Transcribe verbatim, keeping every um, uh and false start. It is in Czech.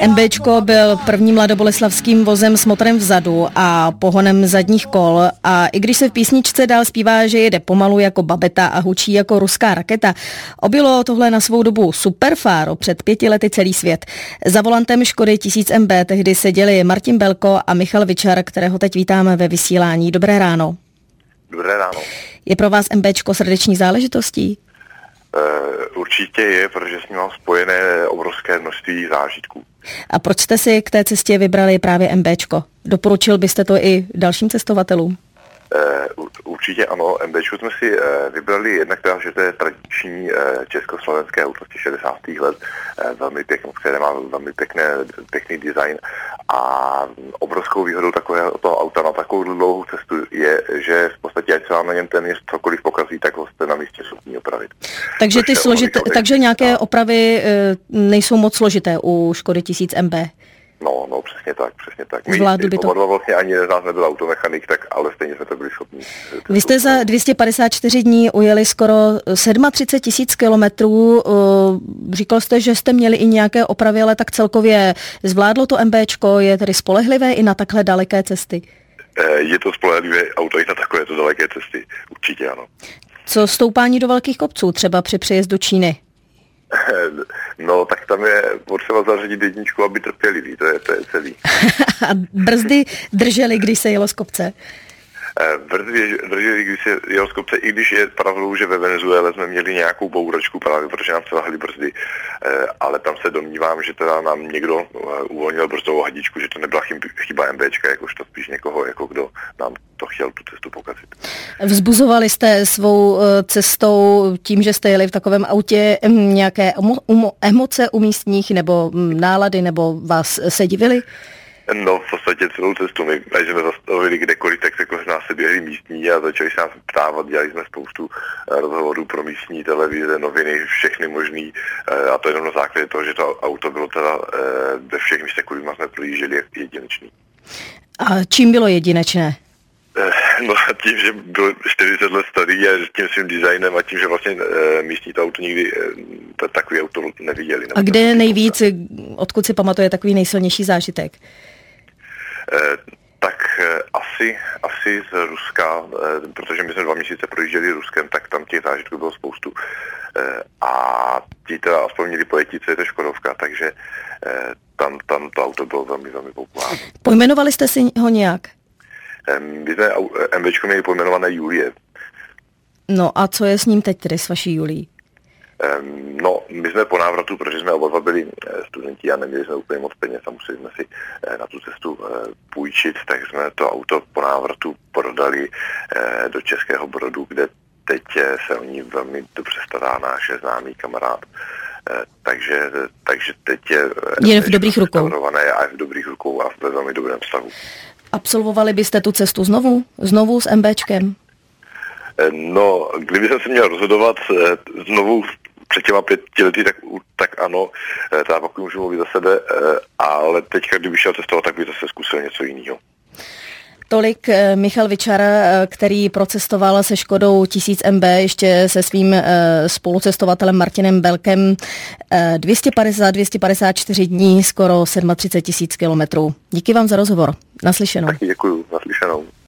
MBčko byl prvním mladoboleslavským vozem s motorem vzadu a pohonem zadních kol a i když se v písničce dál zpívá, že jede pomalu jako babeta a hučí jako ruská raketa, objelo tohle na svou dobu superfáro před pěti lety celý svět. Za volantem Škody tisíc M B tehdy seděli Martin Belko a Michal Vičar, kterého teď vítáme ve vysílání. Dobré ráno. Dobré ráno. Je pro vás MBčko srdeční záležitostí? Uh, určitě je, protože s ním mám spojené obrovské množství zážitků. A proč jste si k té cestě vybrali právě MBčko? Doporučil byste to i dalším cestovatelům? Uh, určitě ano, MBčko jsme si uh, vybrali jednak teda, že to je tradiční uh, československé auto z těch šedesátých let, uh, velmi pěkné, které má velmi pěkné, pěkný design a obrovskou výhodou takového toho auta na takovou dlouhou cestu je, že v podstatě, ať se vám na něm téměř cokoliv pokazí, tak ho jste na místě schopni opravit. Takže, ty složité, takže nějaké opravy uh, nejsou moc složité u Škody tisíc M B? No, no, přesně tak, přesně tak. My by to... oba vlastně ani z nás nebyl automechanik, tak ale stejně jsme to byli schopni. Vy jste za dvě stě padesát čtyři dní ujeli skoro třicet sedm tisíc kilometrů. Říkal jste, že jste měli i nějaké opravy, ale tak celkově zvládlo to MBčko, je tedy spolehlivé i na takhle daleké cesty? Je to spolehlivé auto i na takovéto daleké cesty, určitě ano. Co stoupání do velkých kopců, třeba při přejezdu Číny? No, tak tam je potřeba zařadit jedničku, aby trpělivý, to je, to je celý. A brzdy drželi, když se jelo z kopce? Brzdy drželi, když se jelo z kopce, i když je pravdou, že ve Venezuele jsme měli nějakou bouračku právě, protože nám selhaly brzdy, ale tam se domnívám, že teda nám někdo uvolnil brzdovou hadičku, že to nebyla chyba MBčka, jakožto spíš někoho, jako kdo nám to chtěl tu cestu pokazit. Vzbuzovali jste svou cestou tím, že jste jeli v takovém autě nějaké emoce u místních nebo nálady, nebo vás se divili? No, v podstatě celou cestu. My, když jsme zastavili kdekoliv, tak se kolem nás se běhli místní a začali se nás ptávat. Dělali jsme spoustu rozhovorů pro místní televize, noviny, všechny možný. A to jenom na základě toho, že to auto bylo teda ve všech místech, kudy jsme projížděli, jedinečný. A čím bylo jedinečné? No tím, že byl čtyřicet let starý a tím svým designem a tím, že vlastně e, místní to auto nikdy e, takový auto neviděli. A kde je nejvíc, odkud si pamatuje takový nejsilnější zážitek? E, tak e, asi, asi z Ruska, e, protože my jsme dva měsíce projížděli Ruskem, tak tam těch zážitků bylo spoustu. E, a ti teda aspoň měli pojetí, co je to Škodovka, takže e, tam, tam to auto bylo velmi, velmi populární. Pojmenovali jste si ho nějak? My jsme MBčko měli pojmenované Julie. No a co je s ním teď tedy, s vaší Julií? Um, no, my jsme po návratu, protože jsme oba byli studenti a neměli jsme úplně moc peněz a museli jsme si na tu cestu uh, půjčit, tak jsme to auto po návratu prodali uh, do Českého Brodu, kde teď se o ní velmi dobře stará náš známý kamarád. Uh, takže, takže teď je, je v dobrých rukou. A je v dobrých rukou a ve velmi dobrém stavu. Absolvovali byste tu cestu znovu? Znovu s MBčkem? No, kdyby jsem se měl rozhodovat znovu před těma pěti lety, tak, tak ano, teda pokud můžu mluvit za sebe, ale teďka, kdyby šel cestovat, tak by zase zkusil něco jiného. Tolik Michal Vičar, který procestoval se Škodou tisíc M B ještě se svým spolucestovatelem Martinem Belkem dvě stě padesát, dvě stě padesát čtyři dní, skoro třicet sedm tisíc kilometrů. Díky vám za rozhovor. Naslyšenou. Taky děkuju. Naslyšenou.